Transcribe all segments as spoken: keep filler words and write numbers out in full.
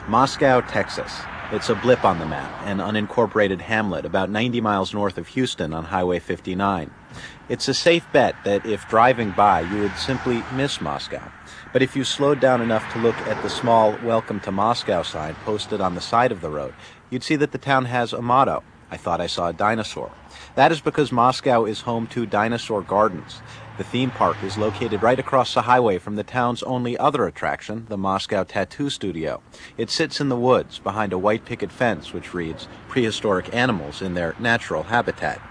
Moscow, Texas. It's a blip on the map, an unincorporated hamlet about ninety miles north of Houston on Highway fifty-nine. It's a safe bet that if driving by, you would simply miss Moscow. But if you slowed down enough to look at the small Welcome to Moscow sign posted on the side of the road, you'd see that the town has a motto: I thought I saw a dinosaur. That is because Moscow is home to Dinosaur Gardens. The theme park is located right across the highway from the town's only other attraction, the Moscow Tattoo Studio. It sits in the woods behind a white picket fence which reads, "Prehistoric animals in their natural habitat."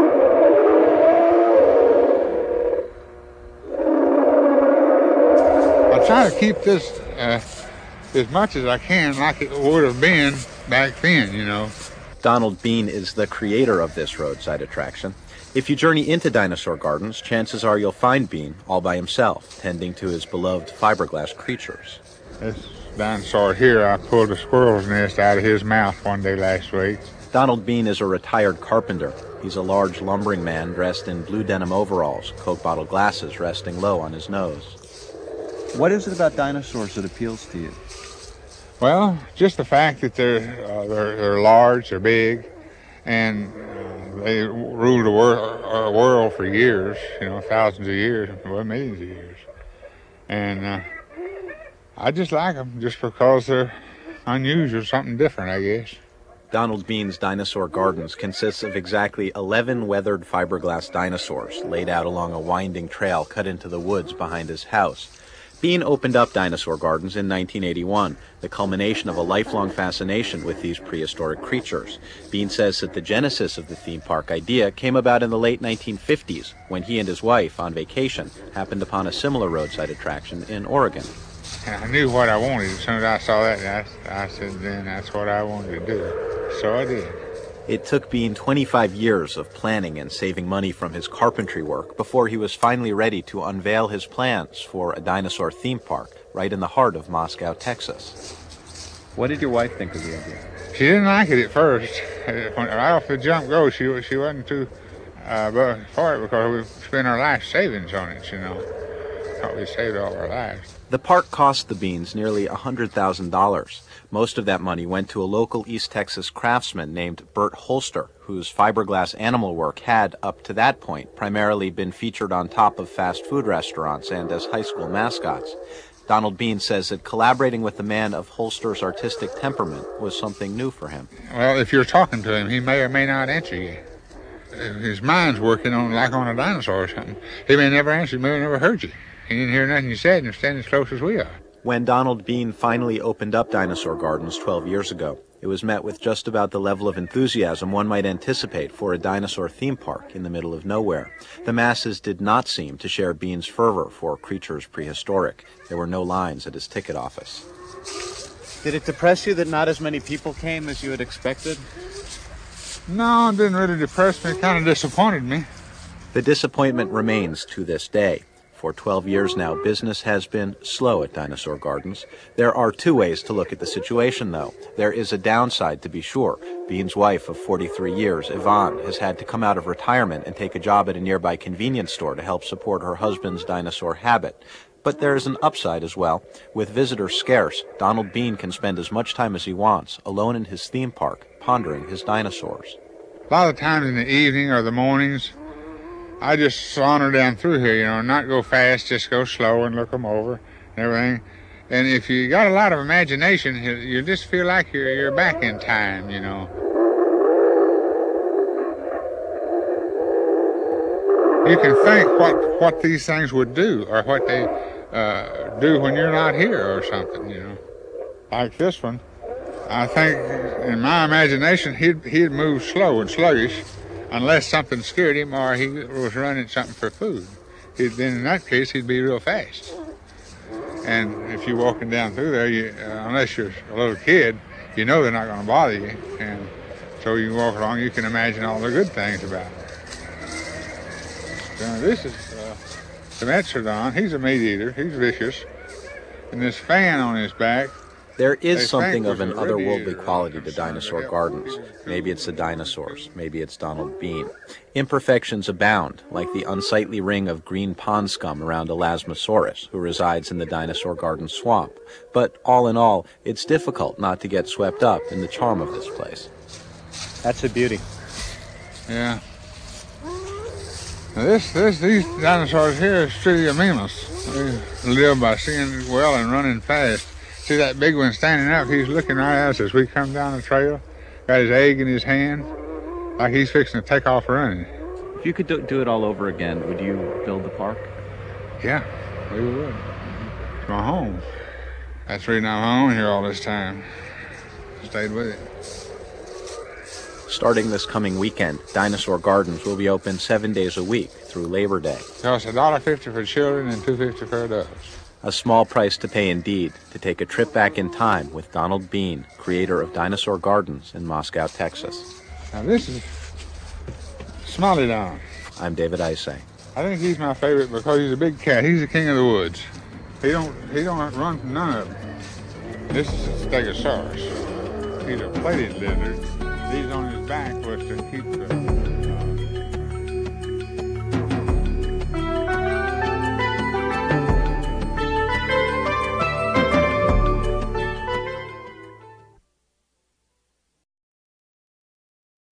I try to keep this uh, as much as I can like it would have been back then, you know. Donald Bean is the creator of this roadside attraction. If you journey into Dinosaur Gardens, chances are you'll find Bean all by himself, tending to his beloved fiberglass creatures. This dinosaur here, I pulled a squirrel's nest out of his mouth one day last week. Donald Bean is a retired carpenter. He's a large lumbering man dressed in blue denim overalls, Coke bottle glasses resting low on his nose. What is it about dinosaurs that appeals to you? Well, just the fact that they're uh, they're, they're large, they're big, and uh, they ruled the wor- uh, world for years, you know, thousands of years, well, millions of years. And uh, I just like them just because they're unusual, something different, I guess. Donald Bean's Dinosaur Gardens consists of exactly eleven weathered fiberglass dinosaurs laid out along a winding trail cut into the woods behind his house. Bean opened up Dinosaur Gardens in nineteen eighty-one, the culmination of a lifelong fascination with these prehistoric creatures. Bean says that the genesis of the theme park idea came about in the late nineteen fifties, when he and his wife, on vacation, happened upon a similar roadside attraction in Oregon. I knew what I wanted. As soon as I saw that, I, I said, then that's what I wanted to do. So I did. It took Bean twenty-five years of planning and saving money from his carpentry work before he was finally ready to unveil his plans for a dinosaur theme park right in the heart of Moscow, Texas. What did your wife think of the idea? She didn't like it at first. When, right off the jump go, she, she wasn't too uh, for it because we spent our life savings on it, you know. Thought we saved all our lives. The park cost the Beans nearly one hundred thousand dollars. Most of that money went to a local East Texas craftsman named Bert Holster, whose fiberglass animal work had, up to that point, primarily been featured on top of fast food restaurants and as high school mascots. Donald Bean says that collaborating with a man of Holster's artistic temperament was something new for him. Well, if you're talking to him, he may or may not answer you. His mind's working on like on a dinosaur or something. He may never answer, he may never heard you. He didn't hear nothing you said and stand as close as we are. When Donald Bean finally opened up Dinosaur Gardens twelve years ago, it was met with just about the level of enthusiasm one might anticipate for a dinosaur theme park in the middle of nowhere. The masses did not seem to share Bean's fervor for creatures prehistoric. There were no lines at his ticket office. Did it depress you that not as many people came as you had expected? No, it didn't really depress me. It kind of disappointed me. The disappointment remains to this day. For twelve years now, business has been slow at Dinosaur Gardens. There are two ways to look at the situation, though. There is a downside, to be sure. Bean's wife of forty-three years, Yvonne, has had to come out of retirement and take a job at a nearby convenience store to help support her husband's dinosaur habit. But there is an upside as well. With visitors scarce, Donald Bean can spend as much time as he wants, alone in his theme park, pondering his dinosaurs. A lot of times in the evening or the mornings, I just saunter down through here, you know, not go fast, just go slow and look them over and everything. And if you got a lot of imagination, you just feel like you're you're back in time, you know. You can think what what these things would do or what they uh, do when you're not here or something, you know. Like this one, I think in my imagination he'd he'd move slow and sluggish, unless something scared him or he was running something for food. He'd, then in that case, he'd be real fast. And if you're walking down through there, you, uh, unless you're a little kid, you know they're not going to bother you. And so you can walk along, you can imagine all the good things about it. So this is uh, the Metrodon. He's a meat eater. He's vicious. And this fan on his back There is They something think of an there's a radiator otherworldly quality to concerned Dinosaur about Gardens. people too. Maybe it's the dinosaurs, maybe it's Donald Bean. Imperfections abound, like the unsightly ring of green pond scum around Elasmosaurus, who resides in the Dinosaur Garden swamp. But all in all, it's difficult not to get swept up in the charm of this place. That's a beauty. Yeah. Now this, this, these dinosaurs here is Stridiomemos. They live by seeing well and running fast. See that big one standing up? He's looking right at us as we come down the trail. Got his egg in his hand, like he's fixing to take off running. If you could do, do it all over again, would you build the park? Yeah, we would. It's my home. That's the reason I'm home here all this time. Stayed with it. Starting this coming weekend, Dinosaur Gardens will be open seven days a week through Labor Day. Costs a dollar fifty for children and two fifty for adults. A small price to pay indeed to take a trip back in time with Donald Bean, creator of Dinosaur Gardens in Moscow, Texas. Now this is Smiley-Don. I'm David Isay. I think he's my favorite because he's a big cat. He's the king of the woods. He don't he don't run from none of them. This is a Stegosaurus. He's a plated lizard. These on his back was to keep the